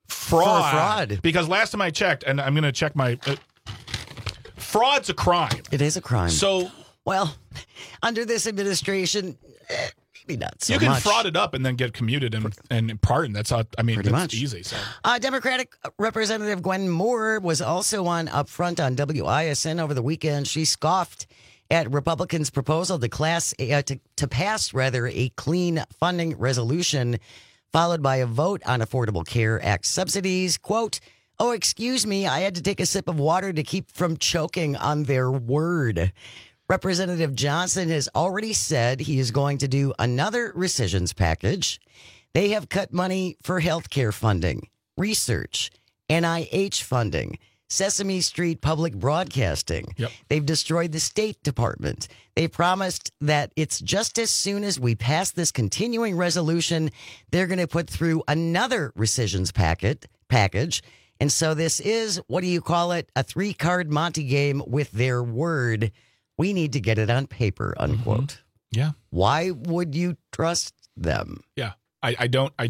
fraud. Because last time I checked, and I'm going to check my... fraud's a crime. It is a crime. So... Well, under this administration, maybe not so much. You can fraud it up and then get commuted and pardoned. That's how, that's much easy. So. Democratic Representative Gwen Moore was also up front on WISN over the weekend. She scoffed at Republicans' proposal to pass a clean funding resolution, followed by a vote on Affordable Care Act subsidies. Quote, "Oh, excuse me, I had to take a sip of water to keep from choking on their word." Representative Johnson has already said he is going to do another rescissions package. They have cut money for health care funding, research, NIH funding, Sesame Street public broadcasting. Yep. They've destroyed the State Department. They promised that it's just as soon as we pass this continuing resolution, they're going to put through another rescissions package. And so this is, what do you call it, a 3-card Monte game with their word. We need to get it on paper, unquote. Mm-hmm. Yeah. Why would you trust them? Yeah. I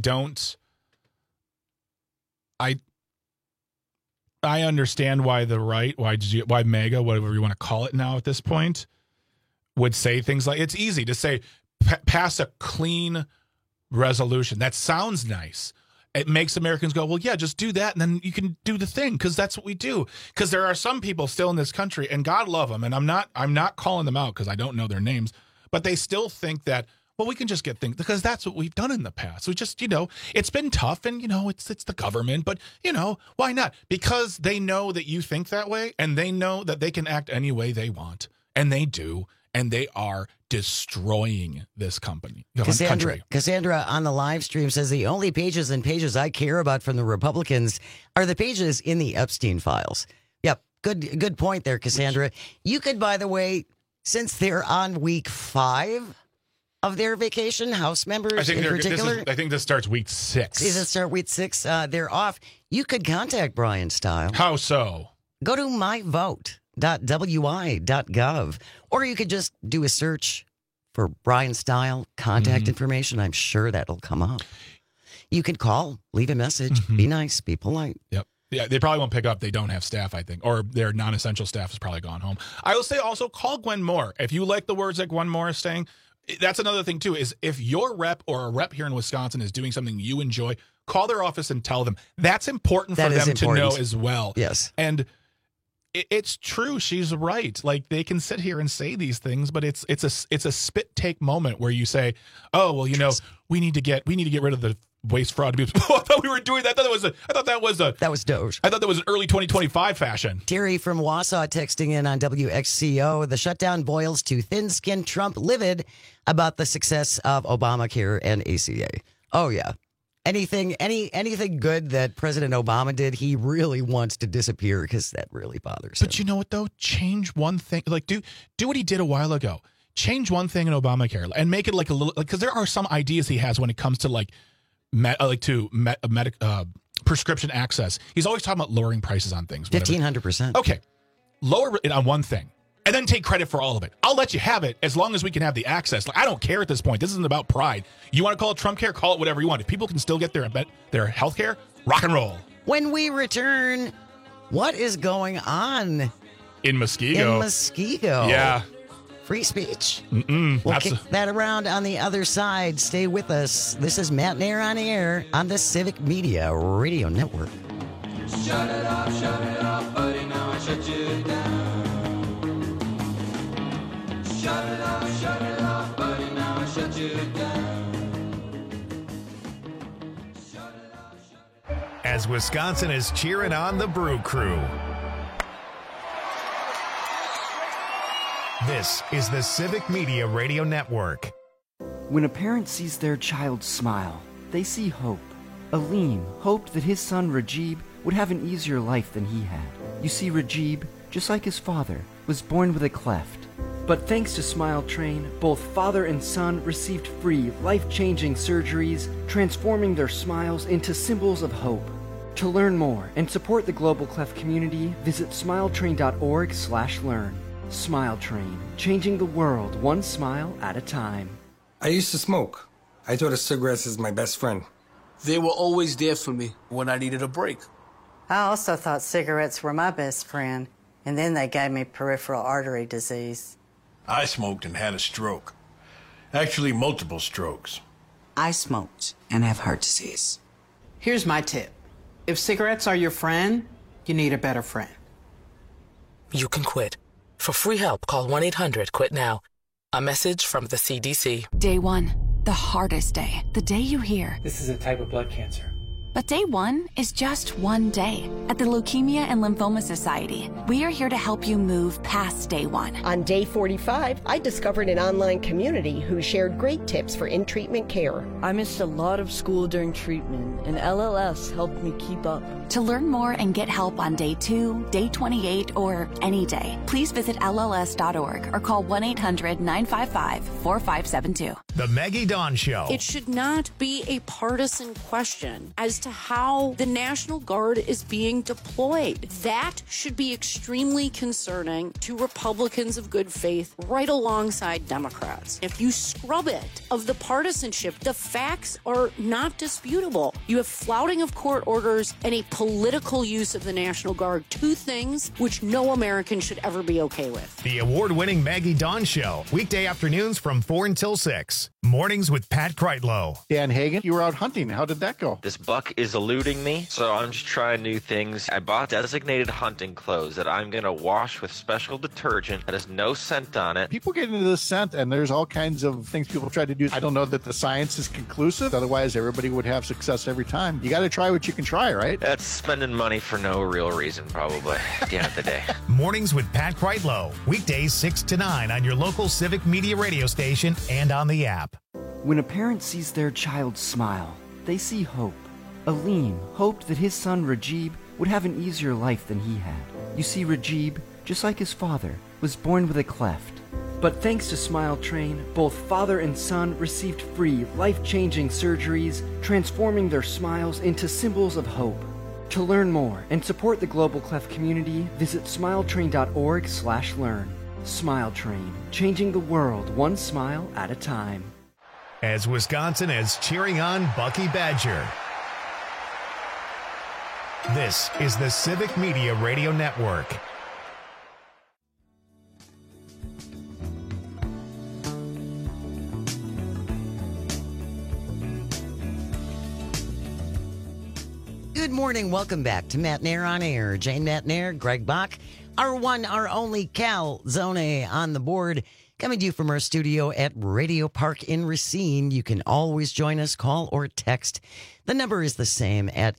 understand why the right, why MAGA, whatever you want to call it now at this point, would say things like, it's easy to say, pass a clean resolution. That sounds nice. It makes Americans go, well, yeah, just do that, and then you can do the thing, because that's what we do. Because there are some people still in this country, and God love them, and I'm not calling them out because I don't know their names, but they still think that, well, we can just get things, because that's what we've done in the past. We just, it's been tough, and, it's the government, but, why not? Because they know that you think that way, and they know that they can act any way they want, and they do, and they are destroying this country. Cassandra on the live stream says the only pages and pages I care about from the Republicans are the pages in the Epstein files. Yep, good point there, Cassandra. You could, by the way, since they're on week 5 of their vacation, House members in particular. I think this starts week 6. Does it start week 6? They're off. You could contact Brian Stile. How so? Go to myvote.wi.gov, or you could just do a search for Brian Stile contact information. I'm sure that'll come up. You could call, leave a message, be nice, be polite. Yep. Yeah, they probably won't pick up. They don't have staff, I think, or their non-essential staff has probably gone home. I will say also, call Gwen Moore. If you like the words that Gwen Moore is saying, that's another thing too, is if your rep or a rep here in Wisconsin is doing something you enjoy, call their office and tell them. That's important for them to know as well. Yes. And it's true. She's right. Like, they can sit here and say these things, but it's a spit take moment where you say, oh, well, we need to get rid of the waste, fraud, abuse. Oh, I thought we were doing that. That was Doge. I thought that was an early 2025 fashion. Terry from Wausau texting in on WXCO. The shutdown boils to thin-skinned Trump livid about the success of Obamacare and ACA. Oh, yeah. Anything good that President Obama did, he really wants to disappear because that really bothers him. But you know what, though? Change one thing. Like, do what he did a while ago. Change one thing in Obamacare and make it like a little, because there are some ideas he has when it comes to prescription access. He's always talking about lowering prices on things. 1,500%. Okay. Lower it on one thing and then take credit for all of it. I'll let you have it as long as we can have the access. Like, I don't care at this point. This isn't about pride. You want to call it Trump care? Call it whatever you want. If people can still get their health care, rock and roll. When we return, what is going on in Muskego? Yeah. Free speech. We'll kick that around on the other side. Stay with us. This is Matt Nair on air on the Civic Media Radio Network. Shut it off, buddy, now I shut you down. Shut it off, buddy, now I shut you down. As Wisconsin is cheering on the Brew Crew. This is the Civic Media Radio Network. When a parent sees their child smile, they see hope. Aleem hoped that his son Rajib would have an easier life than he had. You see, Rajib, just like his father, was born with a cleft. But thanks to Smile Train, both father and son received free, life-changing surgeries, transforming their smiles into symbols of hope. To learn more and support the Global Cleft community, visit smiletrain.org/learn. Smile Train, changing the world one smile at a time. I used to smoke. I thought a cigarette is my best friend. They were always there for me when I needed a break. I also thought cigarettes were my best friend, and then they gave me peripheral artery disease. I smoked and had a stroke. Actually, multiple strokes. I smoked and have heart disease. Here's my tip. If cigarettes are your friend, you need a better friend. You can quit. For free help, call 1-800-QUIT-NOW. A message from the CDC. Day 1, the hardest day. The day you hear, "This is a type of blood cancer." But day 1 is just one day. At the Leukemia and Lymphoma Society, we are here to help you move past day 1. On day 45, I discovered an online community who shared great tips for in-treatment care. I missed a lot of school during treatment, and LLS helped me keep up. To learn more and get help on day 2, day 28, or any day, please visit LLS.org or call 1-800-955-4572. The Maggie Dawn Show. It should not be a partisan question as to how the National Guard is being deployed. That should be extremely concerning to Republicans of good faith right alongside Democrats. If you scrub it of the partisanship, the facts are not disputable. You have flouting of court orders and a political use of the National Guard, two things which no American should ever be okay with. The award-winning Maggie Dawn Show. Weekday afternoons from 4 until 6. Mornings with Pat Kreitlow. Dan Hagen, you were out hunting. How did that go? This buck is eluding me, so I'm just trying new things. I bought designated hunting clothes that I'm going to wash with special detergent that has no scent on it. People get into this scent, and there's all kinds of things people try to do. I don't know that the science is conclusive. Otherwise, everybody would have success every time. You got to try what you can try, right? That's spending money for no real reason, probably, at the end of the day. Mornings with Pat Kreitlow. Weekdays 6 to 9 on your local Civic Media radio station and on the app. When a parent sees their child smile, they see hope. Aleem hoped that his son Rajib would have an easier life than he had. You see, Rajib, just like his father, was born with a cleft. But thanks to Smile Train, both father and son received free, life-changing surgeries, transforming their smiles into symbols of hope. To learn more and support the Global Cleft community, visit smiletrain.org/learn. Smile Train, changing the world one smile at a time. As Wisconsin is cheering on Bucky Badger. This is the Civic Media Radio Network. Good morning. Welcome back to Matt Nair on Air. Jane Matt Nair, Greg Bach, our one, our only Cal Zone on the board. Coming to you from our studio at Radio Park in Racine. You can always join us, call or text. The number is the same at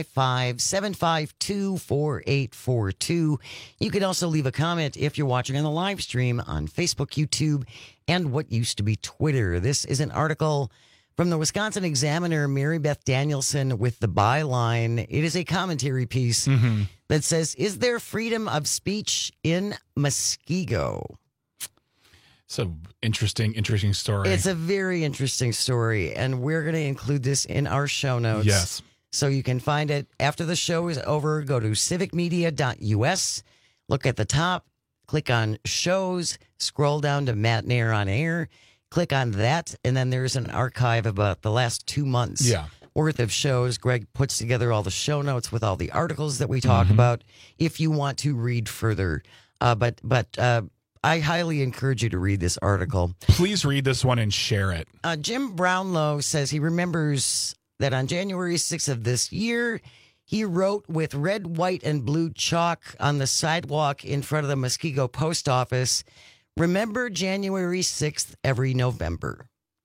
855-752-4842. You can also leave a comment if you're watching on the live stream on Facebook, YouTube, and what used to be Twitter. This is an article from the Wisconsin Examiner, Mary Beth Danielson, with the byline. It is a commentary piece that says, "Is there freedom of speech in Muskego?" So interesting story. It's a very interesting story, and we're going to include this in our show notes. Yes. So you can find it after the show is over. Go to civicmedia.us, look at the top, click on shows, scroll down to Matt Nair on Air, click on that, and then there's an archive about the last 2 months worth of shows. Greg puts together all the show notes with all the articles that we talk about if you want to read further. But I highly encourage you to read this article. Please read this one and share it. Jim Brownlow says he remembers that on January 6th of this year, he wrote with red, white, and blue chalk on the sidewalk in front of the Muskego post office, "Remember January 6th every November."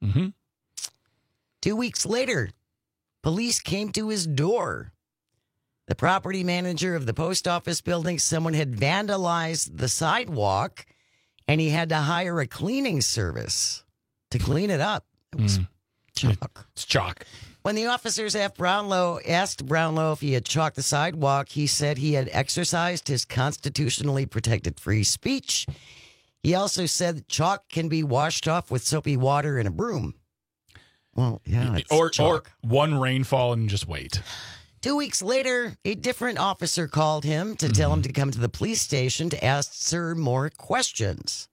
2 weeks later, police came to his door. The property manager of the post office building, someone had vandalized the sidewalk, and he had to hire a cleaning service to clean it up. It was chalk. It's chalk. When the officers asked Brownlow if he had chalked the sidewalk, he said he had exercised his constitutionally protected free speech. He also said that chalk can be washed off with soapy water and a broom. Well, yeah, it's or chalk. one rainfall and just wait. 2 weeks later, a different officer called him to tell him to come to the police station to answer more questions.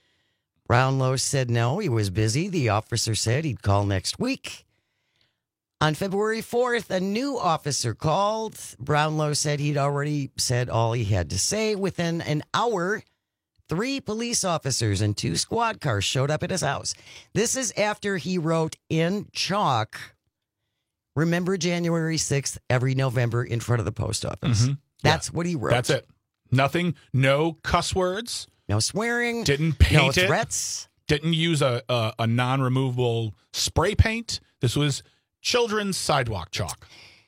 Brownlow said no, he was busy. The officer said he'd call next week. On February 4th, a new officer called. Brownlow said he'd already said all he had to say. Within an hour, 3 police officers and 2 squad cars showed up at his house. This is after he wrote in chalk, "Remember January 6th every November" in front of the post office. Mm-hmm. That's what he wrote. That's it. Nothing, no cuss words. No swearing. Didn't paint no it. threats. Didn't use a non-removable spray paint. This was children's sidewalk chalk.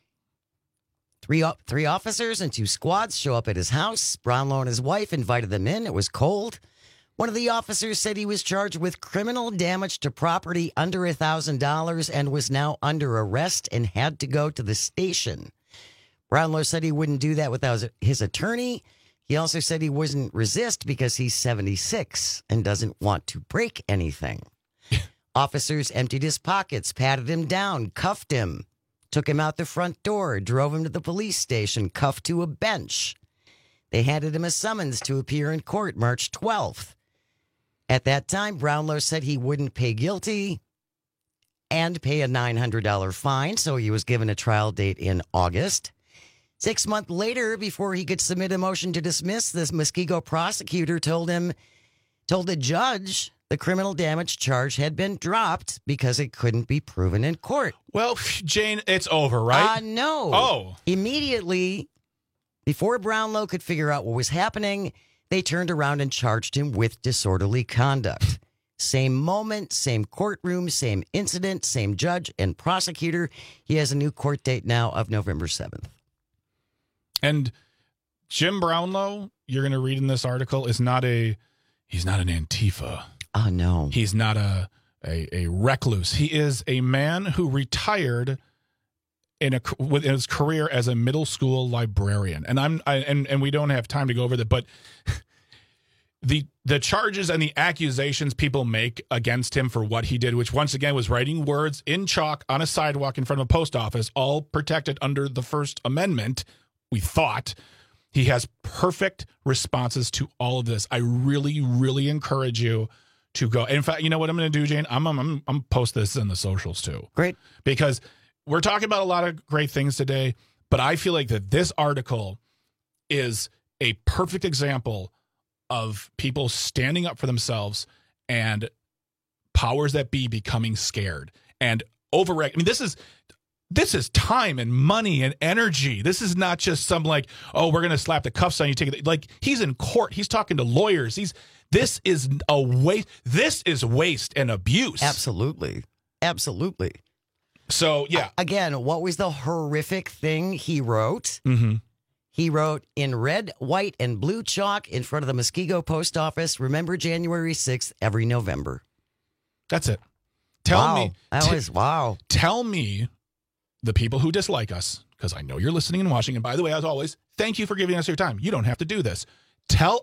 3 officers and 2 squads show up at his house. Brownlow and his wife invited them in. It was cold. One of the officers said he was charged with criminal damage to property under $1,000 and was now under arrest and had to go to the station. Brownlow said he wouldn't do that without his attorney. He also said he wouldn't resist because he's 76 and doesn't want to break anything. Officers emptied his pockets, patted him down, cuffed him, took him out the front door, drove him to the police station, cuffed to a bench. They handed him a summons to appear in court March 12th. At that time, Brownlow said he wouldn't pay guilty and pay a $900 fine, so he was given a trial date in August. 6 months later, before he could submit a motion to dismiss, this Muskego prosecutor told the judge the criminal damage charge had been dropped because it couldn't be proven in court. Well, Jane, it's over, right? No. Oh. Immediately, before Brownlow could figure out what was happening, they turned around and charged him with disorderly conduct. Same moment, same courtroom, same incident, same judge and prosecutor. He has a new court date now of November 7th. And Jim Brownlow, you're going to read in this article, he's not an Antifa. Oh, no. He's not a recluse. He is a man who retired with his career as a middle school librarian. And we don't have time to go over that, but the charges and the accusations people make against him for what he did, which once again was writing words in chalk on a sidewalk in front of a post office, all protected under the First Amendment, we thought. He has perfect responses to all of this. I really, really encourage you to go. In fact, you know what I'm going to do, Jane? I'm post this in the socials too. Great. Because we're talking about a lot of great things today, but I feel like that this article is a perfect example of people standing up for themselves and powers that be becoming scared and overreact. I mean, this is time and money and energy. This is not just some like, oh, we're going to slap the cuffs on you. Take it. Like, he's in court. He's talking to lawyers. This is a waste. This is waste and abuse. Absolutely. Absolutely. So, yeah. Again, what was the horrific thing he wrote? Mm-hmm. He wrote in red, white, and blue chalk in front of the Muskego post office, "Remember January 6th every November." That's it. Tell me. Wow. Tell me, the people who dislike us, because I know you're listening and watching, and by the way, as always, thank you for giving us your time. You don't have to do this. Tell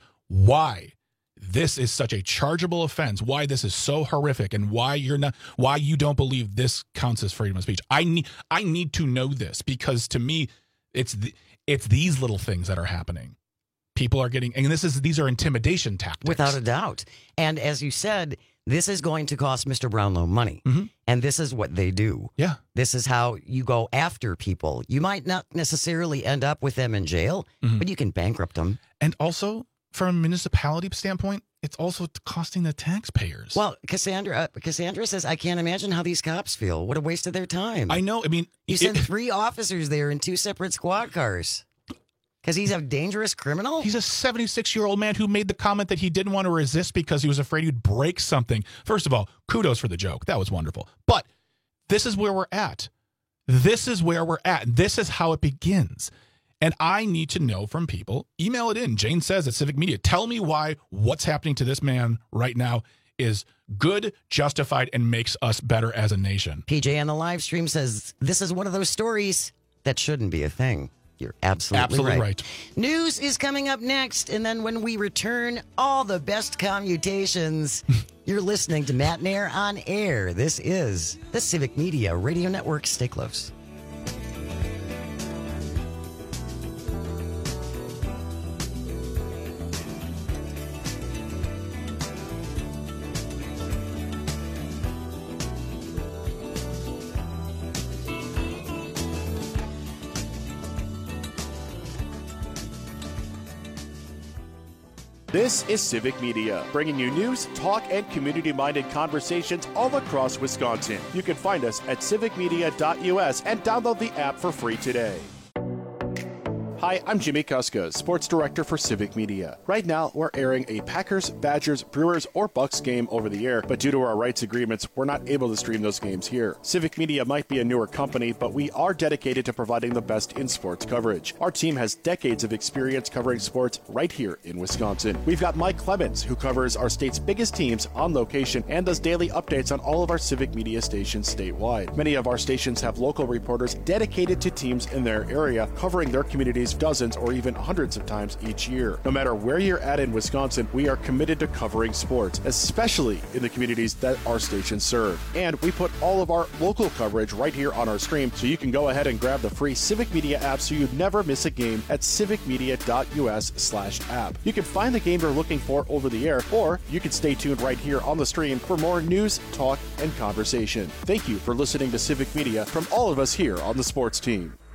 us why this is such a chargeable offense, why this is so horrific, and why you don't believe this counts as freedom of speech. I need to know this, because to me, it's these little things that are happening. People are getting, and these are intimidation tactics. Without a doubt. And as you said, this is going to cost Mr. Brownlow money. Mm-hmm. And this is what they do. Yeah. This is how you go after people. You might not necessarily end up with them in jail, but you can bankrupt them. And also, from a municipality standpoint, it's also costing the taxpayers. Well, Cassandra says, I can't imagine how these cops feel. What a waste of their time. I know. I mean, you sent 3 officers there in 2 separate squad cars. Because he's a dangerous criminal? He's a 76-year-old man who made the comment that he didn't want to resist because he was afraid he'd break something. First of all, kudos for the joke. That was wonderful. But this is where we're at. This is where we're at. This is how it begins. And I need to know from people. Email it in. Jane says at Civic Media. Tell me why what's happening to this man right now is good, justified, and makes us better as a nation. PJ on the live stream says, this is one of those stories that shouldn't be a thing. You're absolutely right. News is coming up next, and then when we return, all the best commutations. You're listening to Matt Nair on Air. This is the Civic Media Radio Network. Stay close. This is Civic Media, bringing you news, talk, and community-minded conversations all across Wisconsin. You can find us at civicmedia.us and download the app for free today. Hi, I'm Jimmy Kuska, Sports Director for Civic Media. Right now, we're airing a Packers, Badgers, Brewers, or Bucks game over the air, but due to our rights agreements, we're not able to stream those games here. Civic Media might be a newer company, but we are dedicated to providing the best in sports coverage. Our team has decades of experience covering sports right here in Wisconsin. We've got Mike Clemens, who covers our state's biggest teams on location and does daily updates on all of our Civic Media stations statewide. Many of our stations have local reporters dedicated to teams in their area, covering their communities dozens or even hundreds of times each year. No matter where you're at in Wisconsin, we are committed to covering sports, especially in the communities that our stations serve. And we put all of our local coverage right here on our stream, so you can go ahead and grab the free Civic Media app so you never miss a game at civicmedia.us/app. You can find the game you're looking for over the air, or you can stay tuned right here on the stream for more news, talk, and conversation. Thank you for listening to Civic Media from all of us here on the sports team.